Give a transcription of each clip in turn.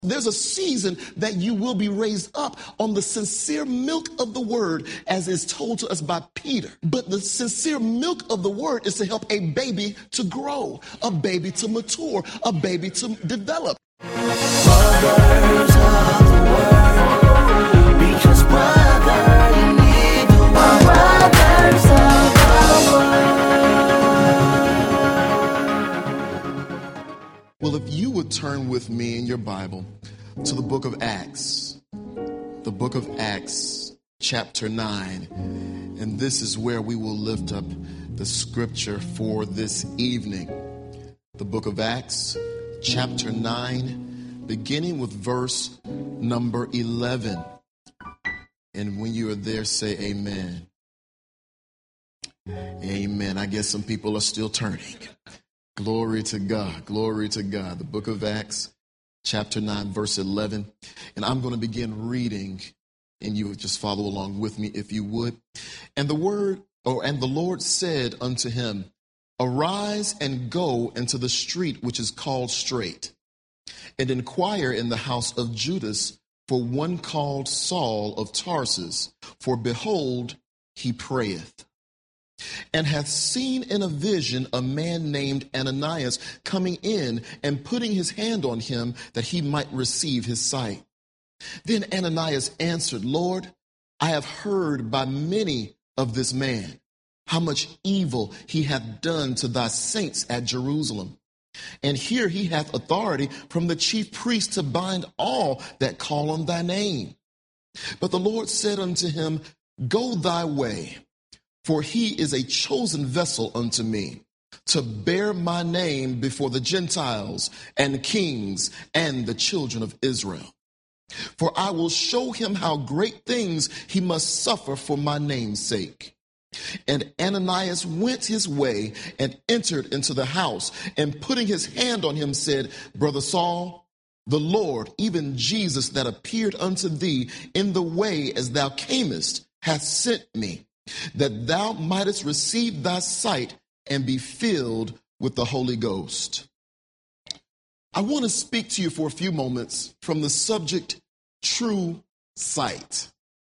There's a season that you will be raised up on the sincere milk of the word, as is told to us by Peter. But the sincere milk of the word is to help a baby to grow, a baby to mature, a baby to develop. Mothers of the world, because brother, you need the world. Mothers of the world. Well, if you would turn with me in your Bible to the book of Acts, chapter 9, and this is where we will lift up the scripture for this evening. The book of Acts, chapter 9, beginning with verse number 11. And when you are there, say amen. Amen. I guess some people are still turning. Glory to God. Glory to God. The book of Acts, chapter 9, verse 11. And I'm going to begin reading, and you would just follow along with me if you would. And the Lord said unto him, Arise and go into the street which is called Straight, and inquire in the house of Judas for one called Saul of Tarsus, for behold, he prayeth, and hath seen in a vision a man named Ananias coming in and putting his hand on him that he might receive his sight. Then Ananias answered, Lord, I have heard by many of this man, how much evil he hath done to thy saints at Jerusalem. And here he hath authority from the chief priest to bind all that call on thy name. But the Lord said unto him, Go thy way, for he is a chosen vessel unto me, to bear my name before the Gentiles and kings and the children of Israel. For I will show him how great things he must suffer for my name's sake. And Ananias went his way and entered into the house, and putting his hand on him said, Brother Saul, the Lord, even Jesus that appeared unto thee in the way as thou camest, hath sent me, that thou mightest receive thy sight and be filled with the Holy Ghost. I want to speak to you for a few moments from the subject, true sight.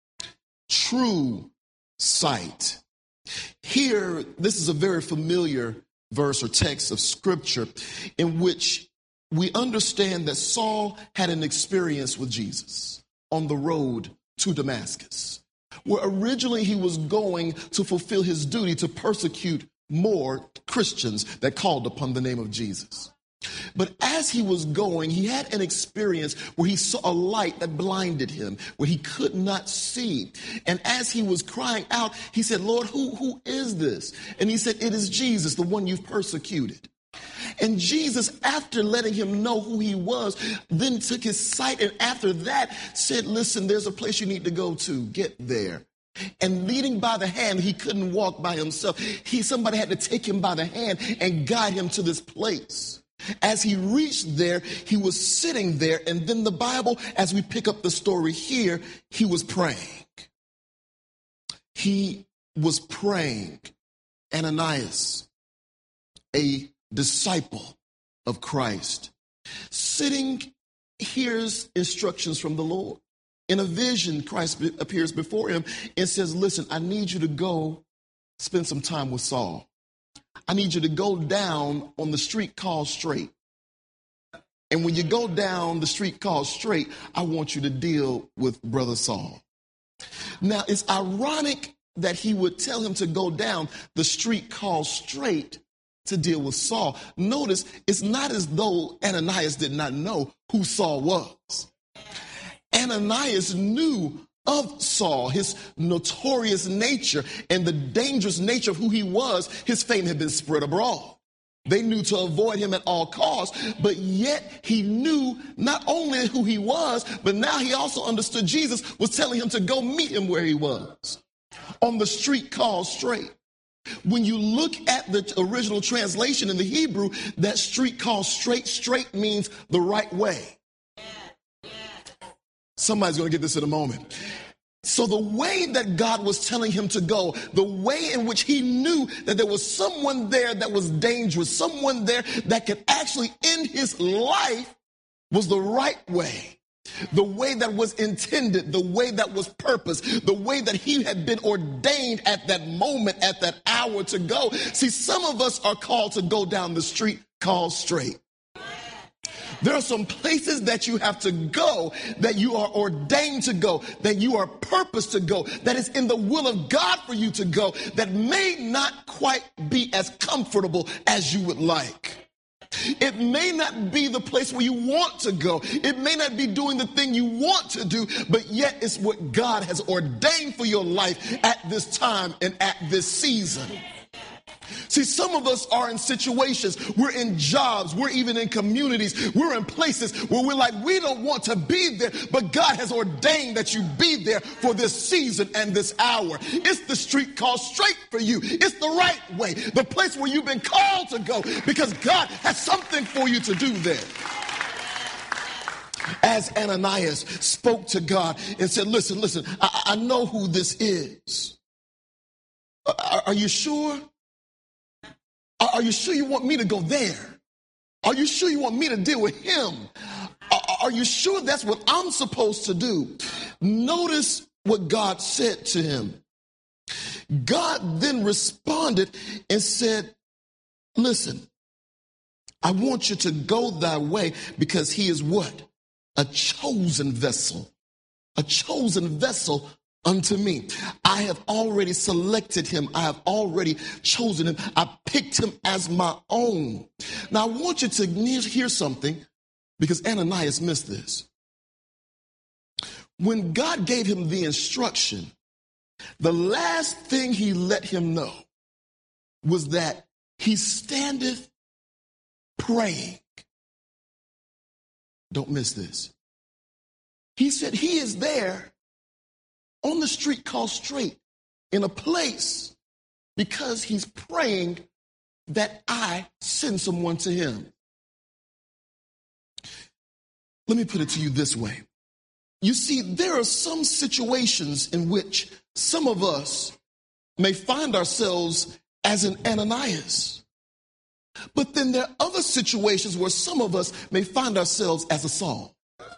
True sight. Here, this is a very familiar verse or text of scripture in which we understand that Saul had an experience with Jesus on the road to Damascus, where originally he was going to fulfill his duty to persecute more Christians that called upon the name of Jesus. But as he was going, he had an experience where he saw a light that blinded him, where he could not see. And as he was crying out, he said, Lord, who is this? And he said, it is Jesus, the one you've persecuted. And Jesus, after letting him know who he was, then took his sight, and after that said, listen, there's a place you need to go to. Get there. And leading by the hand, he couldn't walk by himself. Somebody had to take him by the hand and guide him to this place. As he reached there, he was sitting there, and then the Bible, as we pick up the story here, he was praying. He was praying. Ananias, a disciple of Christ, sitting, hears instructions from the Lord. In a vision, Christ appears before him and says, listen, I need you to go spend some time with Saul. I need you to go down on the street called Straight. And when you go down the street called Straight, I want you to deal with Brother Saul. Now, it's ironic that he would tell him to go down the street called Straight to deal with Saul. Notice, it's not as though Ananias did not know who Saul was. Ananias knew of Saul, his notorious nature and the dangerous nature of who he was. His fame had been spread abroad. They knew to avoid him at all costs, but yet he knew not only who he was, but now he also understood Jesus was telling him to go meet him where he was, on the street called Straight. When you look at the original translation in the Hebrew, that street called Straight, straight means the right way. Somebody's going to get this in a moment. So the way that God was telling him to go, the way in which he knew that there was someone there that was dangerous, someone there that could actually end his life, was the right way, the way that was intended, the way that was purposed, the way that he had been ordained at that moment, at that hour to go. See, some of us are called to go down the street called straight. There are some places that you have to go, that you are ordained to go, that you are purposed to go, that is in the will of God for you to go, that may not quite be as comfortable as you would like. It may not be the place where you want to go. It may not be doing the thing you want to do, but yet it's what God has ordained for your life at this time and at this season. See, some of us are in situations, we're in jobs, we're even in communities, we're in places where we're like, we don't want to be there, but God has ordained that you be there for this season and this hour. It's the street called straight for you. It's the right way, the place where you've been called to go, because God has something for you to do there. As Ananias spoke to God and said, listen, I know who this is. Are you sure? Are you sure you want me to go there? Are you sure you want me to deal with him? Are you sure that's what I'm supposed to do? Notice what God said to him. God then responded and said, listen, I want you to go thy way, because he is what? A chosen vessel. A chosen vessel unto me. I have already selected him. I have already chosen him. I picked him as my own. Now I want you to hear something, because Ananias missed this. When God gave him the instruction, the last thing he let him know was that he standeth praying. Don't miss this. He said he is there on the street called straight, in a place, because he's praying that I send someone to him. Let me put it to you this way. You see, there are some situations in which some of us may find ourselves as an Ananias. But then there are other situations where some of us may find ourselves as a Saul.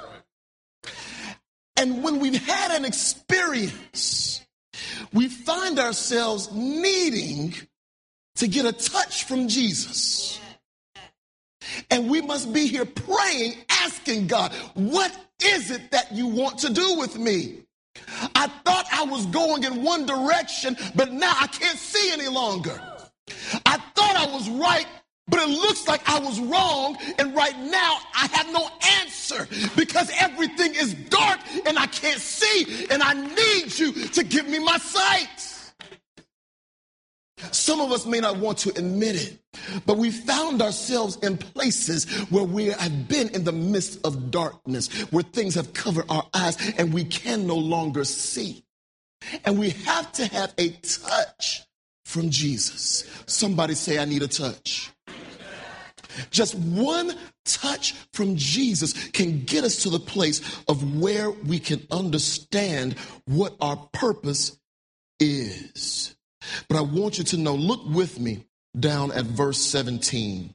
And when we've had an experience, we find ourselves needing to get a touch from Jesus. And we must be here praying, asking God, what is it that you want to do with me? I thought I was going in one direction, but now I can't see any longer. I thought I was right, but it looks like I was wrong, and right now I have no answer, because everything is dark and I can't see, and I need you to give me my sight. Some of us may not want to admit it, but we found ourselves in places where we have been in the midst of darkness, where things have covered our eyes and we can no longer see. And we have to have a touch from Jesus. Somebody say, I need a touch. Just one touch from Jesus can get us to the place of where we can understand what our purpose is. But I want you to know, look with me down at verse 17.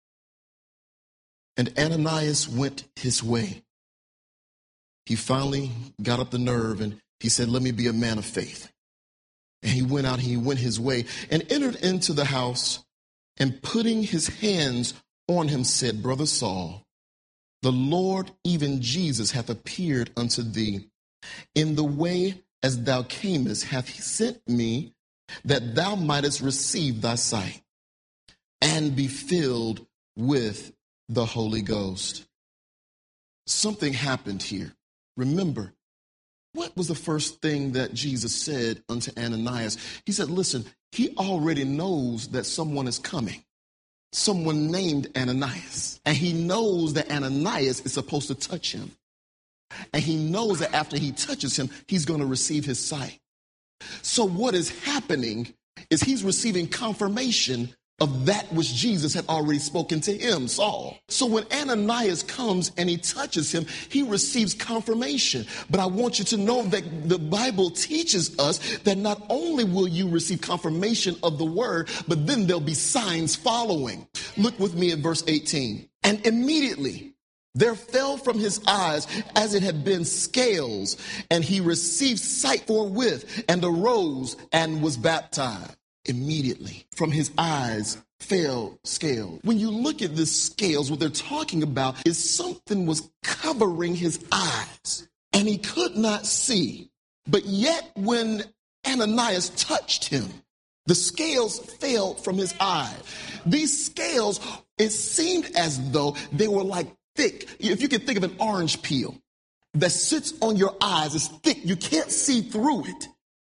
And Ananias went his way. He finally got up the nerve and he said, let me be a man of faith. And he went out, he went his way and entered into the house, and putting his hands on him said, Brother Saul, the Lord, even Jesus, hath appeared unto thee. In the way as thou camest hath he sent me, that thou mightest receive thy sight and be filled with the Holy Ghost. Something happened here. Remember, what was the first thing that Jesus said unto Ananias? He said, listen, he already knows that someone is coming. Someone named Ananias. And he knows that Ananias is supposed to touch him. And he knows that after he touches him, he's going to receive his sight. So what is happening is he's receiving confirmation of that which Jesus had already spoken to him, Saul. So when Ananias comes and he touches him, he receives confirmation. But I want you to know that the Bible teaches us that not only will you receive confirmation of the word, but then there'll be signs following. Look with me at verse 18. And immediately There fell from his eyes as it had been scales, and he received sight forthwith, and arose and was baptized. Immediately from his eyes fell scales. When you look at this scales, what they're talking about is something was covering his eyes, and he could not see. But yet when Ananias touched him, the scales fell from his eye. These scales, it seemed as though they were like thick. If you can think of an orange peel that sits on your eyes, it's thick. You can't see through it,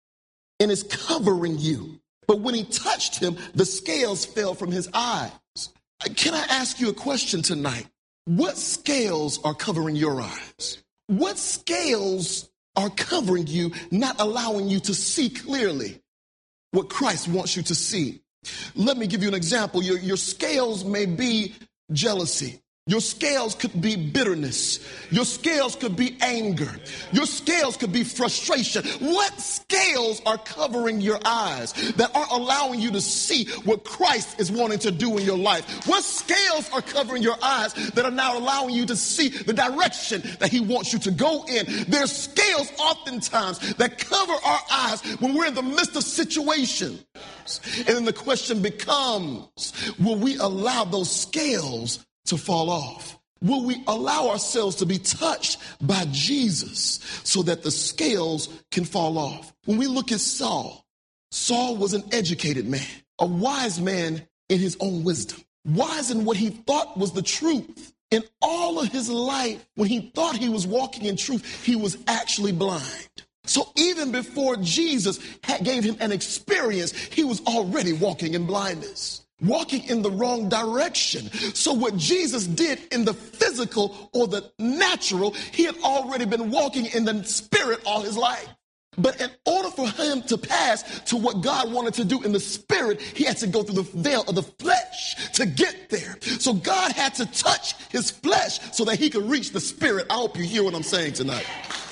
and it's covering you. But when he touched him, the scales fell from his eyes. Can I ask you a question tonight? What scales are covering your eyes? What scales are covering you, not allowing you to see clearly what Christ wants you to see? Let me give you an example. Your scales may be jealousy. Your scales could be bitterness. Your scales could be anger. Your scales could be frustration. What scales are covering your eyes that aren't allowing you to see what Christ is wanting to do in your life? What scales are covering your eyes that are not allowing you to see the direction that he wants you to go in? There's scales oftentimes that cover our eyes when we're in the midst of situations. And then the question becomes, will we allow those scales to fall off? Will we allow ourselves to be touched by Jesus so that the scales can fall off? When we look at Saul, Saul was an educated man, a wise man in his own wisdom, wise in what he thought was the truth. In all of his life, when he thought he was walking in truth, he was actually blind. So even before Jesus gave him an experience, he was already walking in blindness, walking in the wrong direction. So what Jesus did in the physical or the natural, he had already been walking in the spirit all his life. But in order for him to pass to what God wanted to do in the spirit, he had to go through the veil of the flesh to get there. So God had to touch his flesh so that he could reach the spirit. I hope you hear what I'm saying tonight.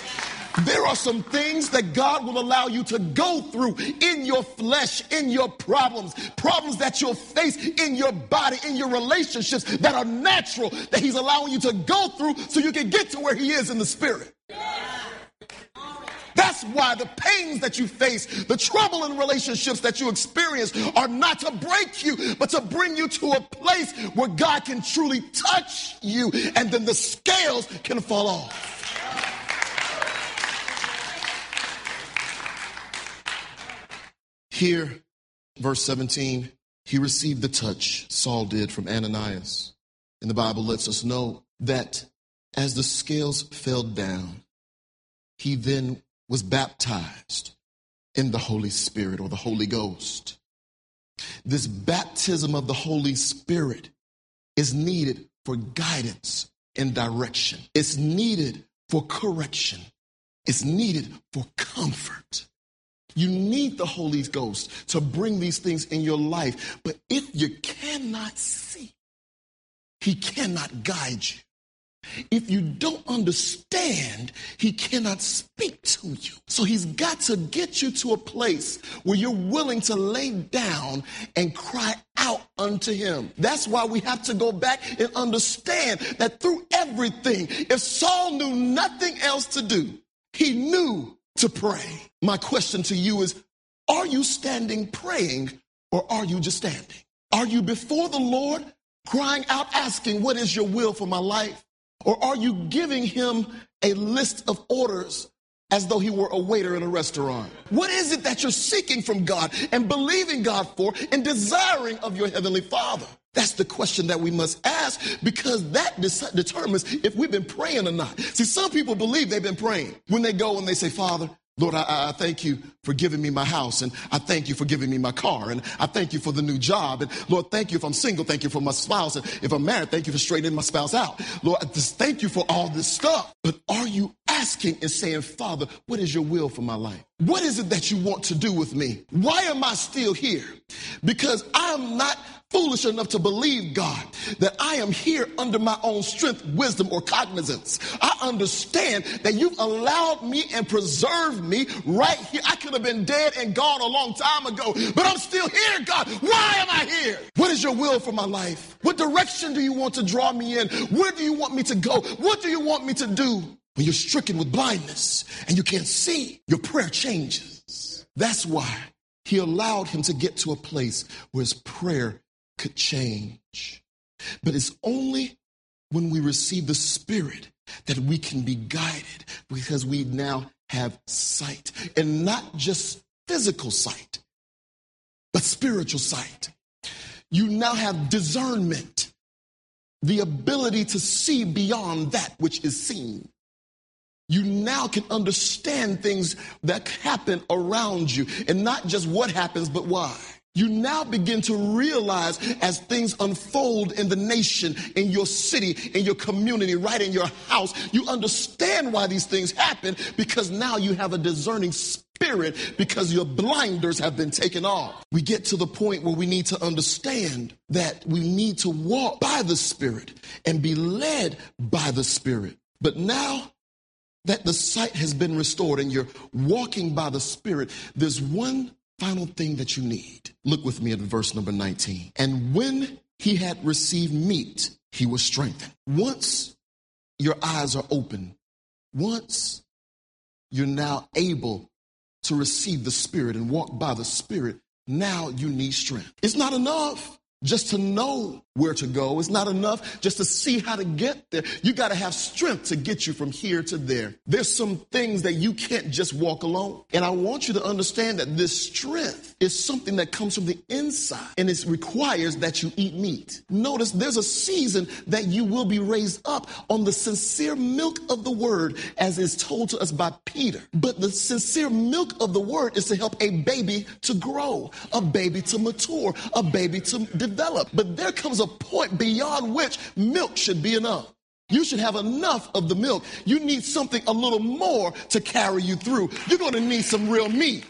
There are some things that God will allow you to go through in your flesh, in your problems that you'll face in your body, in your relationships that are natural, that he's allowing you to go through so you can get to where he is in the spirit. That's why the pains that you face, the trouble in relationships that you experience are not to break you, but to bring you to a place where God can truly touch you, and then the scales can fall off. Here, verse 17, he received the touch, Saul did, from Ananias. And the Bible lets us know that as the scales fell down, he then was baptized in the Holy Spirit or the Holy Ghost. This baptism of the Holy Spirit is needed for guidance and direction. It's needed for correction. It's needed for comfort. You need the Holy Ghost to bring these things in your life. But if you cannot see, he cannot guide you. If you don't understand, he cannot speak to you. So he's got to get you to a place where you're willing to lay down and cry out unto him. That's why we have to go back and understand that through everything, if Saul knew nothing else to do, he knew to pray. My question to you is, are you standing praying, or are you just standing? Are you before the Lord crying out, asking, what is your will for my life? Or are you giving him a list of orders as though he were a waiter in a restaurant? What is it that you're seeking from God and believing God for and desiring of your heavenly Father? That's the question that we must ask, because that determines if we've been praying or not. See, some people believe they've been praying when they go and they say, Father, Lord, I thank you for giving me my house, and I thank you for giving me my car, and I thank you for the new job, and Lord, thank you if I'm single, thank you for my spouse, and if I'm married, thank you for straightening my spouse out. Lord, I just thank you for all this stuff. But are you asking and saying, Father, what is your will for my life? What is it that you want to do with me? Why am I still here? Because I'm not foolish enough to believe, God, that I am here under my own strength, wisdom, or cognizance. I understand that you've allowed me and preserved me right here. I could have been dead and gone a long time ago, but I'm still here, God. Why am I here? What is your will for my life? What direction do you want to draw me in? Where do you want me to go? What do you want me to do? When you're stricken with blindness and you can't see, your prayer changes. That's why he allowed him to get to a place where his prayer could change. But it's only when we receive the Spirit that we can be guided, because we now have sight, and not just physical sight, but spiritual sight. You now have discernment, the ability to see beyond that which is seen. You now can understand things that happen around you, and not just what happens, but why. You now begin to realize as things unfold in the nation, in your city, in your community, right in your house, you understand why these things happen, because now you have a discerning spirit, because your blinders have been taken off. We get to the point where we need to understand that we need to walk by the Spirit and be led by the Spirit. But now that the sight has been restored and you're walking by the Spirit, there's one final thing that you need. Look with me at verse number 19. And when he had received meat, he was strengthened. Once your eyes are open, once you're now able to receive the Spirit and walk by the Spirit, now you need strength. It's not enough just to know where to go. It's not enough just to see how to get there. You got to have strength to get you from here to there. There's some things that you can't just walk alone. And I want you to understand that this strength is something that comes from the inside, and it requires that you eat meat. Notice there's a season that you will be raised up on the sincere milk of the word, as is told to us by Peter. But the sincere milk of the word is to help a baby to grow, a baby to mature, a baby to develop. But there comes a point beyond which milk should be enough. You should have enough of the milk. You need something a little more to carry you through. You're going to need some real meat.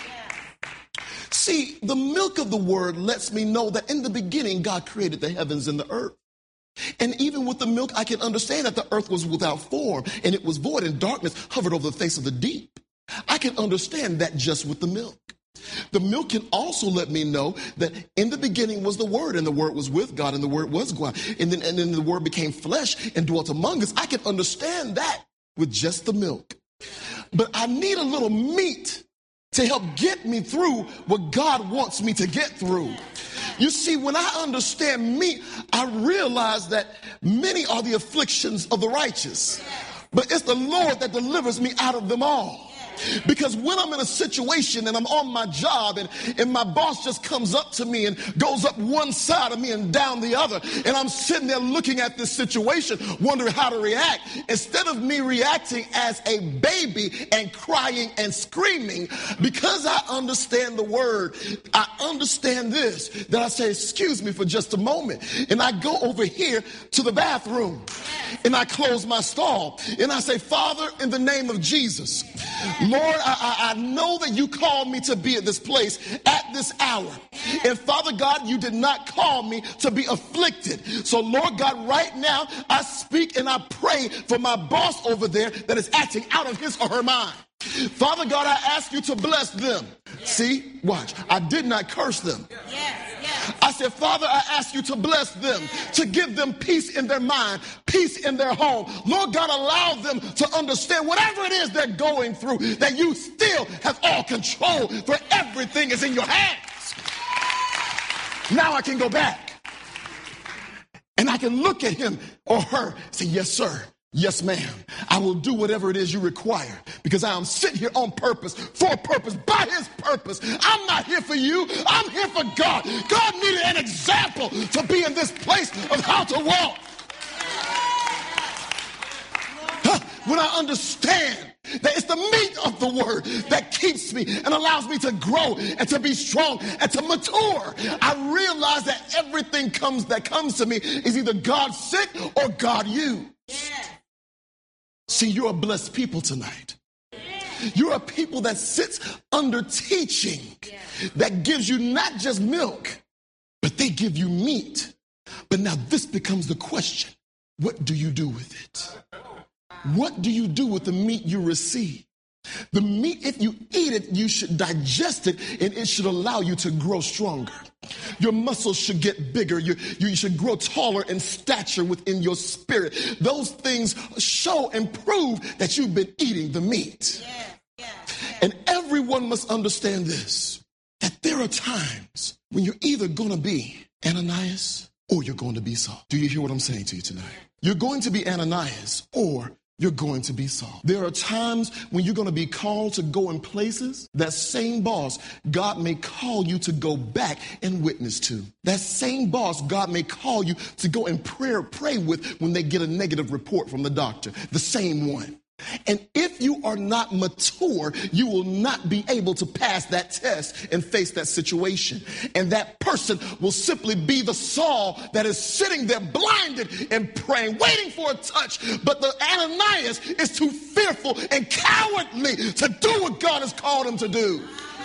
See, the milk of the word lets me know that in the beginning, God created the heavens and the earth. And even with the milk, I can understand that the earth was without form and it was void, and darkness hovered over the face of the deep. I can understand that just with the milk. The milk can also let me know that in the beginning was the Word, and the Word was with God, and the Word was God. And then the Word became flesh and dwelt among us. I can understand that with just the milk. But I need a little meat to help get me through what God wants me to get through. You see, when I understand meat, I realize that many are the afflictions of the righteous, but it's the Lord that delivers me out of them all. Because when I'm in a situation and I'm on my job and my boss just comes up to me and goes up one side of me and down the other, and I'm sitting there looking at this situation, wondering how to react, instead of me reacting as a baby and crying and screaming, because I understand the word, I understand this, that I say, excuse me for just a moment, and I go over here to the bathroom and I close my stall and I say, Father, in the name of Jesus, Lord, I know that you called me to be at this place at this hour. And Father God, you did not call me to be afflicted. So Lord God, right now, I speak and I pray for my boss over there that is acting out of his or her mind. Father God, I ask you to bless them. See, watch, I did not curse them. I said, Father, I ask you to bless them, to give them peace in their mind, peace in their home. Lord God, allow them to understand whatever it is they're going through, that you still have all control, for everything is in your hands. Now I can go back and I can look at him or her and say, yes, sir. Yes, ma'am. I will do whatever it is you require, because I am sitting here on purpose, for a purpose, by his purpose. I'm not here for you. I'm here for God. God needed an example to be in this place of how to walk. When I understand that it's the meat of the word that keeps me and allows me to grow and to be strong and to mature, I realize that everything that comes to me is either God sick or God you. See, you're a blessed people tonight. You're a people that sits under teaching that gives you not just milk, but they give you meat. But now this becomes the question. What do you do with it? What do you do with the meat you receive? The meat, if you eat it, you should digest it, and it should allow you to grow stronger. Your muscles should get bigger. You should grow taller in stature within your spirit. Those things show and prove that you've been eating the meat. And everyone must understand this, that there are times when you're either going to be Ananias or you're going to be Saul. Do you hear what I'm saying to you tonight? You're going to be Ananias or you're going to be Saul. There are times when you're going to be called to go in places that same boss God may call you to go back and witness to. That same boss God may call you to go and pray with when they get a negative report from the doctor. The same one. And if you are not mature, you will not be able to pass that test and face that situation. And that person will simply be the Saul that is sitting there blinded and praying, waiting for a touch. But the Ananias is too fearful and cowardly to do what God has called him to do.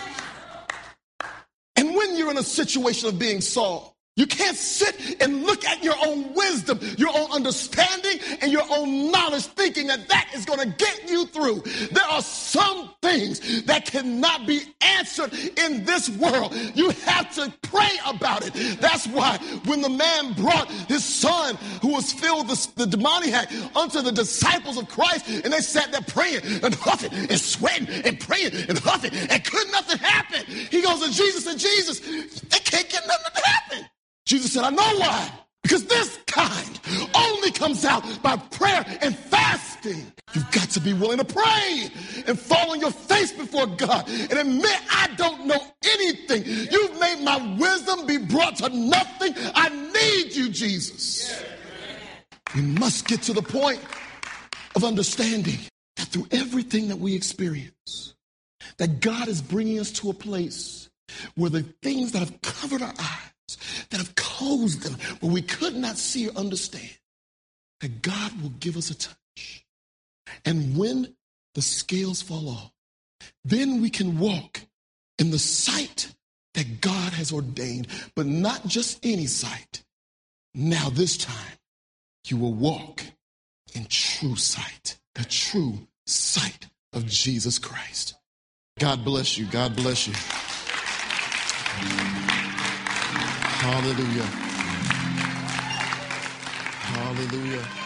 And when you're in a situation of being Saul, you can't sit and look at your own wisdom, your own understanding, and your own knowledge thinking that is going to get you through. There are some things that cannot be answered in this world. You have to pray about it. That's why when the man brought his son who was filled with the demoniac unto the disciples of Christ, and they sat there praying and huffing and sweating and praying and huffing, and could nothing happen. He goes to Jesus and Jesus, they can't get nothing to happen. Jesus said, I know why. Because this kind only comes out by prayer and fasting. You've got to be willing to pray and fall on your face before God and admit, I don't know anything. You've made my wisdom be brought to nothing. I need you, Jesus. We must get to the point of understanding that through everything that we experience, that God is bringing us to a place where the things that have covered our eyes, that have closed them, where we could not see or understand, that God will give us a touch. And when the scales fall off, then we can walk in the sight that God has ordained, but not just any sight. Now this time, you will walk in true sight, the true sight of Jesus Christ. God bless you. God bless you. Hallelujah. Hallelujah.